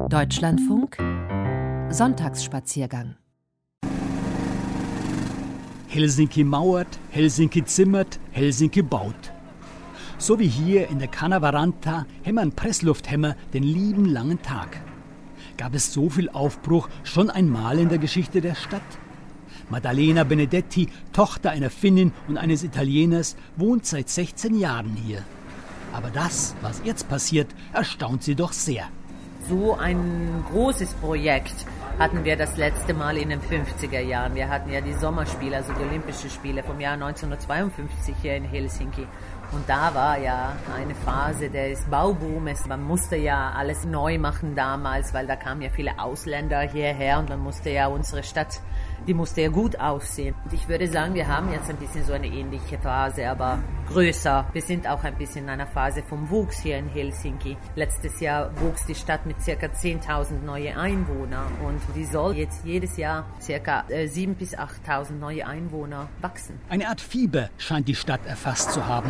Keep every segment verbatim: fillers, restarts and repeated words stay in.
Deutschlandfunk Sonntagsspaziergang. Helsinki mauert, Helsinki zimmert, Helsinki baut. So wie hier in der Kanavaranta hämmern Presslufthämmer den lieben langen Tag. Gab es so viel Aufbruch schon einmal in der Geschichte der Stadt? Maddalena Benedetti, Tochter einer Finnin und eines Italieners, wohnt seit sechzehn Jahren hier. Aber das, was jetzt passiert, erstaunt sie doch sehr. So ein großes Projekt hatten wir das letzte Mal in den fünfziger Jahren. Wir hatten ja die Sommerspiele, also die Olympischen Spiele vom Jahr neunzehnhundertzweiundfünfzig hier in Helsinki. Und da war ja eine Phase des Bauboomes. Man musste ja alles neu machen damals, weil da kamen ja viele Ausländer hierher und man musste ja unsere Stadt, die musste ja gut aussehen. Und ich würde sagen, wir haben jetzt ein bisschen so eine ähnliche Phase, aber größer. Wir sind auch ein bisschen in einer Phase vom Wuchs hier in Helsinki. Letztes Jahr wuchs die Stadt mit ca. zehntausend neue Einwohner und die soll jetzt jedes Jahr ca. siebentausend bis achttausend neue Einwohner wachsen. Eine Art Fieber scheint die Stadt erfasst zu haben.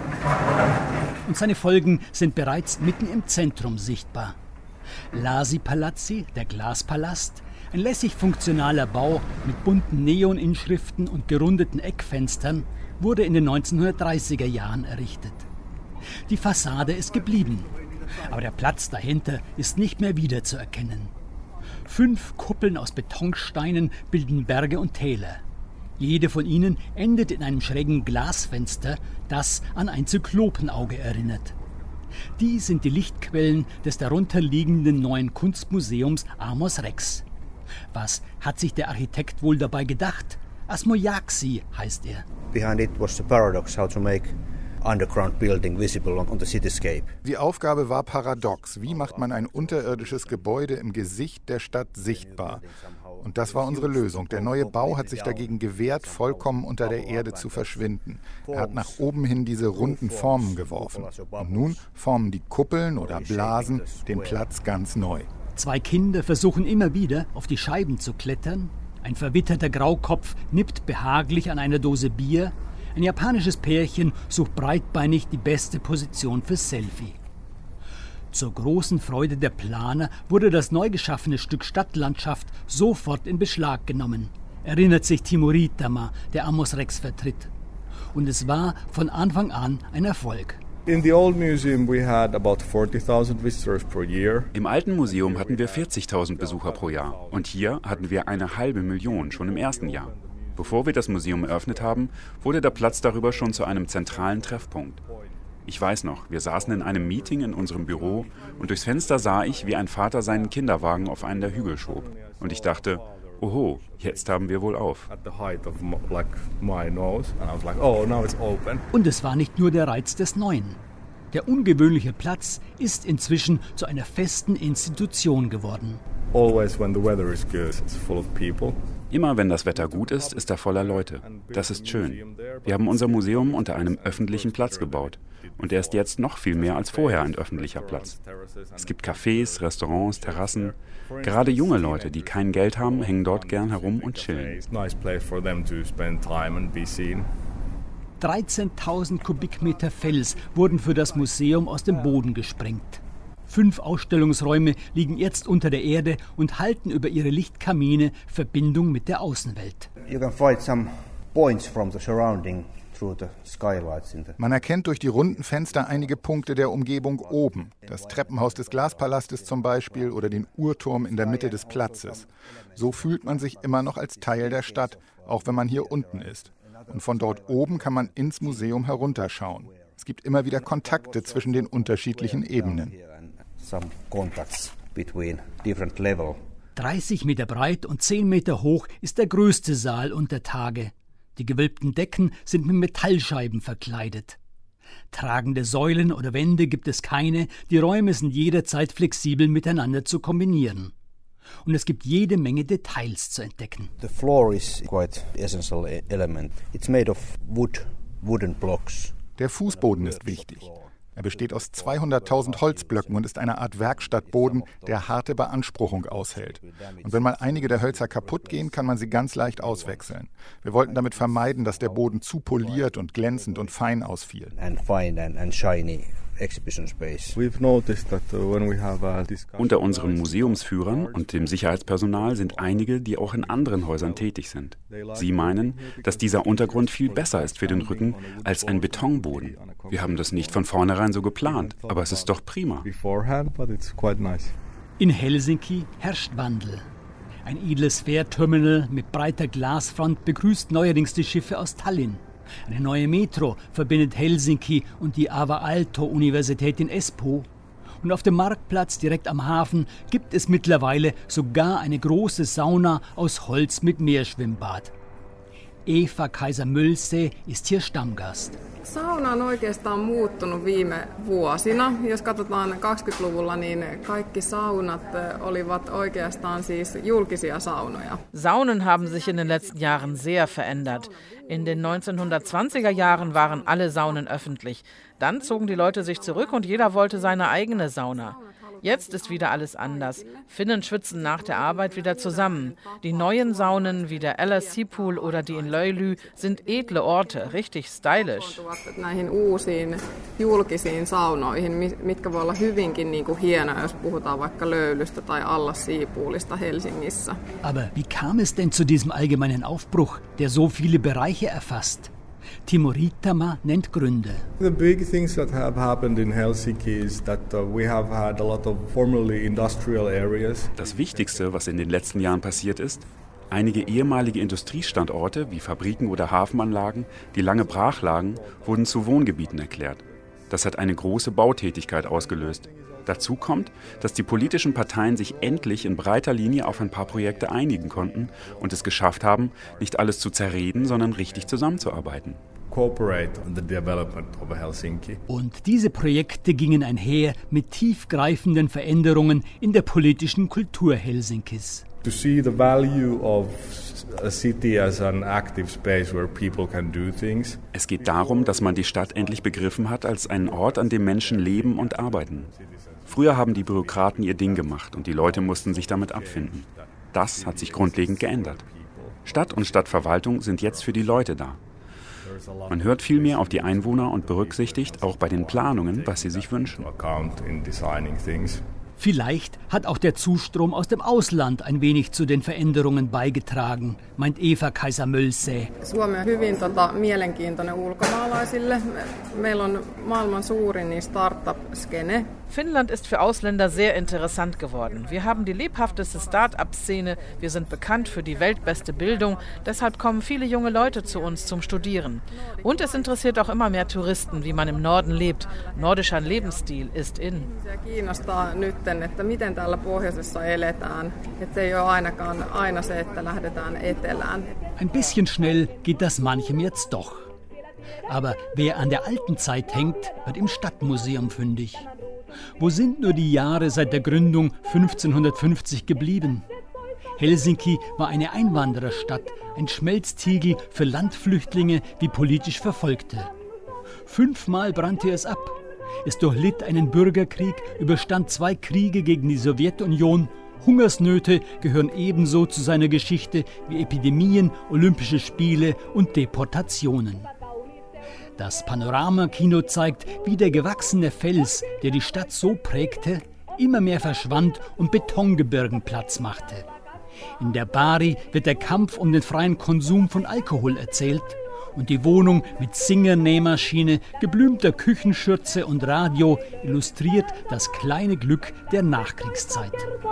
Und seine Folgen sind bereits mitten im Zentrum sichtbar. Lasi Palazzi, der Glaspalast, ein lässig funktionaler Bau mit bunten Neoninschriften und gerundeten Eckfenstern, wurde in den neunzehnhundertdreißiger Jahren errichtet. Die Fassade ist geblieben, aber der Platz dahinter ist nicht mehr wiederzuerkennen. Fünf Kuppeln aus Betonsteinen bilden Berge und Täler. Jede von ihnen endet in einem schrägen Glasfenster, das an ein Zyklopenauge erinnert. Die sind die Lichtquellen des darunterliegenden neuen Kunstmuseums Amos Rex. Was hat sich der Architekt wohl dabei gedacht? Asmojaksi heißt er. Behind it was the paradox how to make underground building visible on the cityscape. Die Aufgabe war paradox. Wie macht man ein unterirdisches Gebäude im Gesicht der Stadt sichtbar? Und das war unsere Lösung. Der neue Bau hat sich dagegen gewehrt, vollkommen unter der Erde zu verschwinden. Er hat nach oben hin diese runden Formen geworfen. Und nun formen die Kuppeln oder Blasen den Platz ganz neu. Zwei Kinder versuchen immer wieder, auf die Scheiben zu klettern. Ein verwitterter Graukopf nippt behaglich an einer Dose Bier. Ein japanisches Pärchen sucht breitbeinig die beste Position fürs Selfie. Zur großen Freude der Planer wurde das neu geschaffene Stück Stadtlandschaft sofort in Beschlag genommen, erinnert sich Timo Riittämaa, der Amos Rex vertritt. Und es war von Anfang an ein Erfolg. In the old museum we had about forty thousand visitors per year. Im alten Museum hatten wir vierzigtausend Besucher pro Jahr und hier hatten wir eine halbe Million schon im ersten Jahr. Bevor wir das Museum eröffnet haben, wurde der Platz darüber schon zu einem zentralen Treffpunkt. Ich weiß noch, wir saßen in einem Meeting in unserem Büro und durchs Fenster sah ich, wie ein Vater seinen Kinderwagen auf einen der Hügel schob. Und ich dachte, oho, jetzt haben wir wohl auf. Und es war nicht nur der Reiz des Neuen. Der ungewöhnliche Platz ist inzwischen zu einer festen Institution geworden. Always when the weather is good, it's full of people. Immer wenn das Wetter gut ist, ist er voller Leute. Das ist schön. Wir haben unser Museum unter einem öffentlichen Platz gebaut. Und er ist jetzt noch viel mehr als vorher ein öffentlicher Platz. Es gibt Cafés, Restaurants, Terrassen. Gerade junge Leute, die kein Geld haben, hängen dort gern herum und chillen. dreizehntausend Kubikmeter Fels wurden für das Museum aus dem Boden gesprengt. Fünf Ausstellungsräume liegen jetzt unter der Erde und halten über ihre Lichtkamine Verbindung mit der Außenwelt. You can find some points from the surrounding through the skylights in the Man erkennt durch die runden Fenster einige Punkte der Umgebung oben. Das Treppenhaus des Glaspalastes zum Beispiel oder den Uhrturm in der Mitte des Platzes. So fühlt man sich immer noch als Teil der Stadt, auch wenn man hier unten ist. Und von dort oben kann man ins Museum herunterschauen. Es gibt immer wieder Kontakte zwischen den unterschiedlichen Ebenen. dreißig Meter breit und zehn Meter hoch ist der größte Saal unter Tage. Die gewölbten Decken sind mit Metallscheiben verkleidet. Tragende Säulen oder Wände gibt es keine, die Räume sind jederzeit flexibel miteinander zu kombinieren. Und es gibt jede Menge Details zu entdecken. The floor is quite essential element. It's made of wood, wooden blocks. Der Fußboden ist wichtig. Er besteht aus zweihunderttausend Holzblöcken und ist eine Art Werkstattboden, der harte Beanspruchung aushält. Und wenn mal einige der Hölzer kaputt gehen, kann man sie ganz leicht auswechseln. Wir wollten damit vermeiden, dass der Boden zu poliert und glänzend und fein ausfiel. And fine and, and shiny exhibition space. We've noticed that when we have a discussion. Unter unseren Museumsführern und dem Sicherheitspersonal sind einige, die auch in anderen Häusern tätig sind. Sie meinen, dass dieser Untergrund viel besser ist für den Rücken als ein Betonboden. Wir haben das nicht von vornherein so geplant, aber es ist doch prima. In Helsinki herrscht Wandel. Ein edles Fährterminal mit breiter Glasfront begrüßt neuerdings die Schiffe aus Tallinn. Eine neue Metro verbindet Helsinki und die Ava-Aalto-Universität in Espoo. Und auf dem Marktplatz direkt am Hafen gibt es mittlerweile sogar eine große Sauna aus Holz mit Meerschwimmbad. Eva Kaisa-Mölse ist hier Stammgast. Sauna on oikeastaan muuttunut viime vuosina. Jos katsotaan kaksikymmentäluvulla, niin kaikki saunat olivat oikeastaan siis julkisia saunoja. Saunen haben sich in den letzten Jahren sehr verändert. In den neunzehnhundertzwanziger Jahren waren alle Saunen öffentlich. Dann zogen die Leute sich zurück und jeder wollte seine eigene Sauna. Jetzt ist wieder alles anders. Finnen schwitzen nach der Arbeit wieder zusammen. Die neuen Saunen wie der L S C-Pool oder die in Löily sind edle Orte, richtig stylisch. Näihin uusiin julkisiin saunoihin, mitkä voi olla hyvinkin niin kuin hienoja, jos puhutaan vaikka Löylystä tai Allas Seapoolista Helsingissä. Aber wie kam es denn zu diesem allgemeinen Aufbruch, der so viele Bereiche erfasst? Timo Riittämä nennt Gründe. The big things that have happened in Helsinki is that uh, we have had a lot of formerly industrial areas. Das Wichtigste, was in den letzten Jahren passiert ist, einige ehemalige Industriestandorte wie Fabriken oder Hafenanlagen, die lange brach lagen, wurden zu Wohngebieten erklärt. Das hat eine große Bautätigkeit ausgelöst. Dazu kommt, dass die politischen Parteien sich endlich in breiter Linie auf ein paar Projekte einigen konnten und es geschafft haben, nicht alles zu zerreden, sondern richtig zusammenzuarbeiten. Und diese Projekte gingen einher mit tiefgreifenden Veränderungen in der politischen Kultur Helsinkis. To see the value of a city as an active space where people can do things. Es geht darum, dass man die Stadt endlich begriffen hat als einen Ort, an dem Menschen leben und arbeiten. Früher haben die Bürokraten ihr Ding gemacht und die Leute mussten sich damit abfinden. Das hat sich grundlegend geändert. Stadt und Stadtverwaltung sind jetzt für die Leute da. Man hört viel mehr auf die Einwohner und berücksichtigt auch bei den Planungen, was sie sich wünschen. Vielleicht hat auch der Zustrom aus dem Ausland ein wenig zu den Veränderungen beigetragen, meint Eva Kaisa-Mölse. Suomi on hyvin tota, mielenkiintoinen ulkomaalaisille. Meillä on maailman suurin niin Startup-skene. Finnland ist für Ausländer sehr interessant geworden. Wir haben die lebhafteste Start-up-Szene, wir sind bekannt für die weltbeste Bildung, deshalb kommen viele junge Leute zu uns zum Studieren. Und es interessiert auch immer mehr Touristen, wie man im Norden lebt. Nordischer Lebensstil ist in. Kiinnostaa nytten, että miten täällä pohjoisessa eletään. Että ei ole ainakaan aina se, että lähdetään etelään. Ein bisschen schnell geht das manchem jetzt doch. Aber wer an der alten Zeit hängt, wird im Stadtmuseum fündig. Wo sind nur die Jahre seit der Gründung fünfzehnhundertfünfzig geblieben? Helsinki war eine Einwandererstadt, ein Schmelztiegel für Landflüchtlinge wie politisch Verfolgte. Fünfmal brannte es ab. Es durchlitt einen Bürgerkrieg, überstand zwei Kriege gegen die Sowjetunion. Hungersnöte gehören ebenso zu seiner Geschichte wie Epidemien, Olympische Spiele und Deportationen. Das Panoramakino zeigt, wie der gewachsene Fels, der die Stadt so prägte, immer mehr verschwand und Betongebirgen Platz machte. In der Bari wird der Kampf um den freien Konsum von Alkohol erzählt und die Wohnung mit Singer-Nähmaschine, geblümter Küchenschürze und Radio illustriert das kleine Glück der Nachkriegszeit.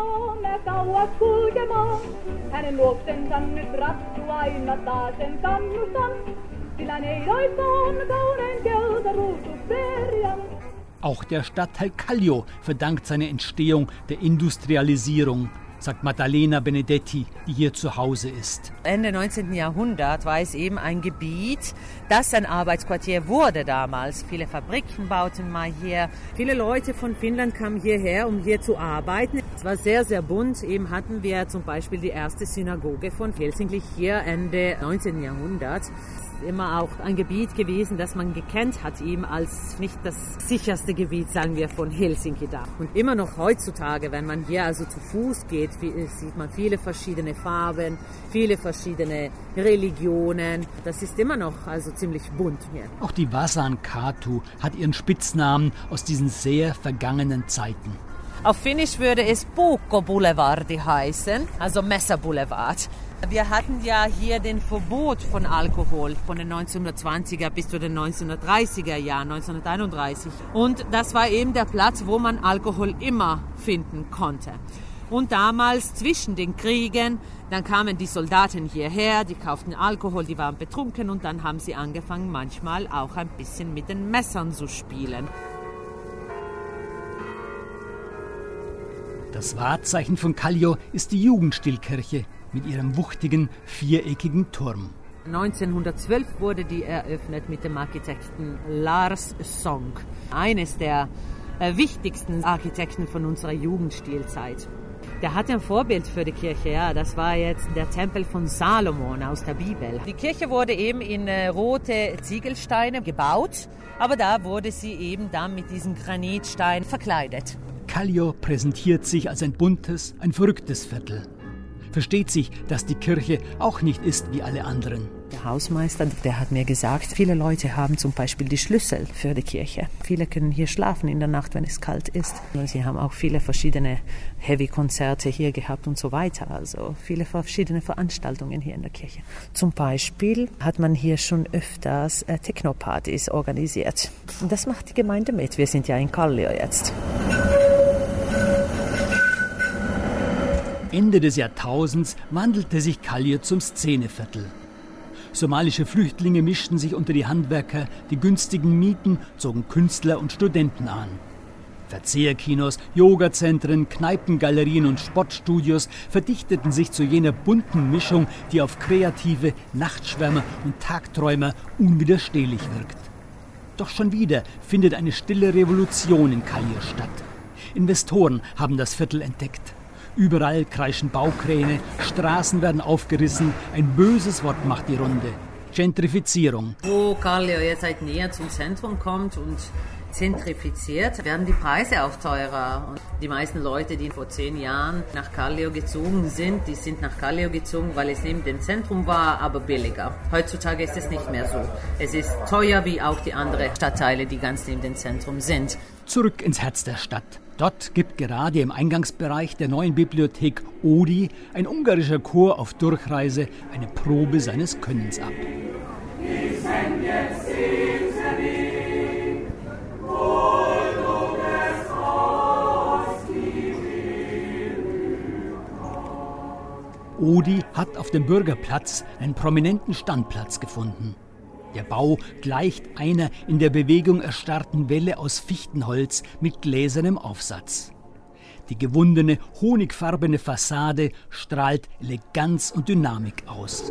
Auch der Stadtteil Kallio verdankt seine Entstehung der Industrialisierung, sagt Maddalena Benedetti, die hier zu Hause ist. Ende neunzehnten. Jahrhundert war es eben ein Gebiet, das ein Arbeitsquartier wurde damals. Viele Fabriken bauten mal hier. Viele Leute von Finnland kamen hierher, um hier zu arbeiten. Es war sehr, sehr bunt. Eben hatten wir zum Beispiel die erste Synagoge von Helsinki hier Ende neunzehnten. Jahrhundert. immer auch ein Gebiet gewesen, das man gekannt hat, ihm als nicht das sicherste Gebiet, sagen wir, von Helsinki da. Und immer noch heutzutage, wenn man hier also zu Fuß geht, sieht man viele verschiedene Farben, viele verschiedene Religionen. Das ist immer noch also ziemlich bunt hier. Auch die Vasan Katu hat ihren Spitznamen aus diesen sehr vergangenen Zeiten. Auf Finnisch würde es Puukko Boulevardi heißen, also Messer Boulevard. Wir hatten ja hier den Verbot von Alkohol von den neunzehnhundertzwanziger bis zu den neunzehnhundertdreißiger Jahren, neunzehnhunderteinunddreißig. Und das war eben der Platz, wo man Alkohol immer finden konnte. Und damals zwischen den Kriegen, dann kamen die Soldaten hierher, die kauften Alkohol, die waren betrunken und dann haben sie angefangen, manchmal auch ein bisschen mit den Messern zu spielen. Das Wahrzeichen von Kallio ist die Jugendstilkirche mit ihrem wuchtigen, viereckigen Turm. neunzehnhundertzwölf wurde die eröffnet mit dem Architekten Lars Sonck, eines der äh, wichtigsten Architekten von unserer Jugendstilzeit. Der hatte ein Vorbild für die Kirche, ja, das war jetzt der Tempel von Salomon aus der Bibel. Die Kirche wurde eben in äh, rote Ziegelsteine gebaut, aber da wurde sie eben dann mit diesen Granitsteinen verkleidet. Kallio präsentiert sich als ein buntes, ein verrücktes Viertel. Versteht sich, dass die Kirche auch nicht ist wie alle anderen. Der Hausmeister, der hat mir gesagt, viele Leute haben zum Beispiel die Schlüssel für die Kirche. Viele können hier schlafen in der Nacht, wenn es kalt ist. Und sie haben auch viele verschiedene Heavy-Konzerte hier gehabt und so weiter. Also viele verschiedene Veranstaltungen hier in der Kirche. Zum Beispiel hat man hier schon öfters äh, Techno-Partys organisiert. Und das macht die Gemeinde mit. Wir sind ja in Kallio jetzt. Ende des Jahrtausends wandelte sich Kallio zum Szeneviertel. Somalische Flüchtlinge mischten sich unter die Handwerker, die günstigen Mieten zogen Künstler und Studenten an. Verzehrkinos, Yogazentren, Kneipengalerien und Sportstudios verdichteten sich zu jener bunten Mischung, die auf Kreative, Nachtschwärmer und Tagträumer unwiderstehlich wirkt. Doch schon wieder findet eine stille Revolution in Kallio statt. Investoren haben das Viertel entdeckt. Überall kreischen Baukräne, Straßen werden aufgerissen, ein böses Wort macht die Runde. Gentrifizierung. Wo Kallio jetzt halt näher zum Zentrum kommt und zentrifiziert, werden die Preise auch teurer. Und die meisten Leute, die vor zehn Jahren nach Kallio gezogen sind, die sind nach Kallio gezogen, weil es neben dem Zentrum war, aber billiger. Heutzutage ist es nicht mehr so. Es ist teuer wie auch die anderen Stadtteile, die ganz neben dem Zentrum sind. Zurück ins Herz der Stadt. Dort gibt gerade im Eingangsbereich der neuen Bibliothek Odi ein ungarischer Chor auf Durchreise eine Probe seines Könnens ab. Odi hat auf dem Bürgerplatz einen prominenten Standplatz gefunden. Der Bau gleicht einer in der Bewegung erstarrten Welle aus Fichtenholz mit gläsernem Aufsatz. Die gewundene, honigfarbene Fassade strahlt Eleganz und Dynamik aus.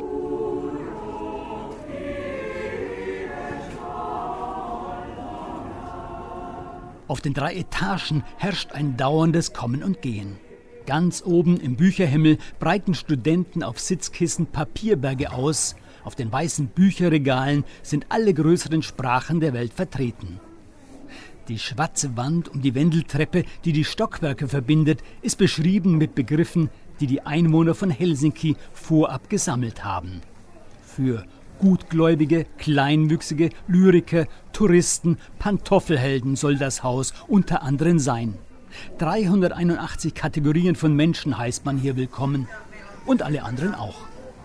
Auf den drei Etagen herrscht ein dauerndes Kommen und Gehen. Ganz oben im Bücherhimmel breiten Studenten auf Sitzkissen Papierberge aus. Auf den weißen Bücherregalen sind alle größeren Sprachen der Welt vertreten. Die schwarze Wand um die Wendeltreppe, die die Stockwerke verbindet, ist beschrieben mit Begriffen, die die Einwohner von Helsinki vorab gesammelt haben. Für Gutgläubige, Kleinwüchsige, Lyriker, Touristen, Pantoffelhelden soll das Haus unter anderem sein. dreihunderteinundachtzig Kategorien von Menschen heißt man hier willkommen. Und alle anderen auch.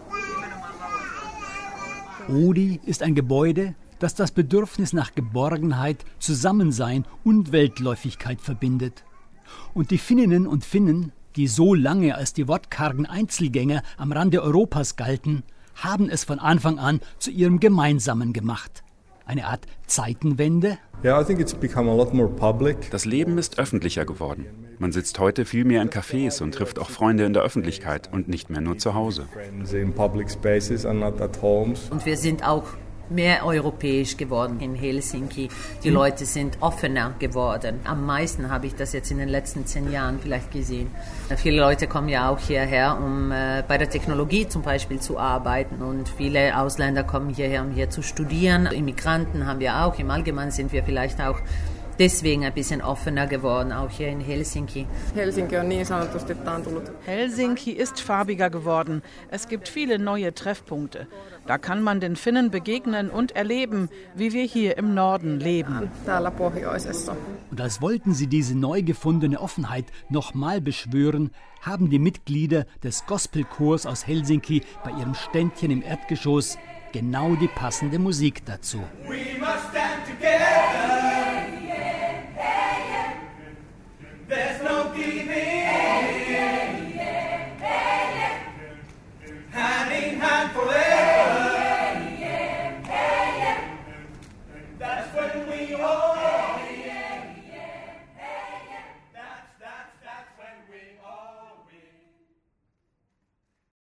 Odi ist ein Gebäude, das das Bedürfnis nach Geborgenheit, Zusammensein und Weltläufigkeit verbindet. Und die Finninnen und Finnen, die so lange als die wortkargen Einzelgänger am Rande Europas galten, haben es von Anfang an zu ihrem Gemeinsamen gemacht. Eine Art Zeitenwende? Das Leben ist öffentlicher geworden. Man sitzt heute viel mehr in Cafés und trifft auch Freunde in der Öffentlichkeit und nicht mehr nur zu Hause. Und wir sind auch mehr europäisch geworden in Helsinki. Die Leute sind offener geworden. Am meisten habe ich das jetzt in den letzten zehn Jahren vielleicht gesehen. Viele Leute kommen ja auch hierher, um äh, bei der Technologie zum Beispiel zu arbeiten. Und viele Ausländer kommen hierher, um hier zu studieren. Immigranten haben wir auch. Im Allgemeinen sind wir vielleicht auch deswegen ein bisschen offener geworden, auch hier in Helsinki. Helsinki on niin sanotusti taantunut. Helsinki ist farbiger geworden. Es gibt viele neue Treffpunkte. Da kann man den Finnen begegnen und erleben, wie wir hier im Norden leben. Täällä pohjoisessa. Und als wollten sie diese neu gefundene Offenheit nochmal beschwören, haben die Mitglieder des Gospelchors aus Helsinki bei ihrem Ständchen im Erdgeschoss genau die passende Musik dazu. We must stand together. There's no giving. Hand in hand forever. That's when we all